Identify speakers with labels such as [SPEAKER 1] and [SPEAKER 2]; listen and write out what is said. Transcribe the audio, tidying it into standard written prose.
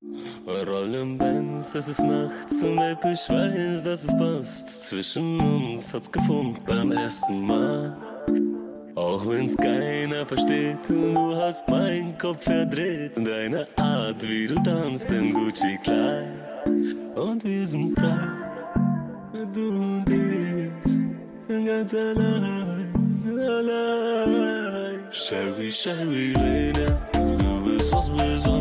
[SPEAKER 1] Wir rollen Benz, es ist nachts und Baby, ich weiß, dass es passt. Zwischen uns hat's gefunkt beim ersten Mal. Auch wenn's keiner versteht und du hast meinen Kopf verdreht. Und deine Art, wie du tanzt im Gucci-Kleid. Und wir sind frei, du und ich, ganz allein, allein. Sherry, Sherry, Lady, du bist was Besonderes.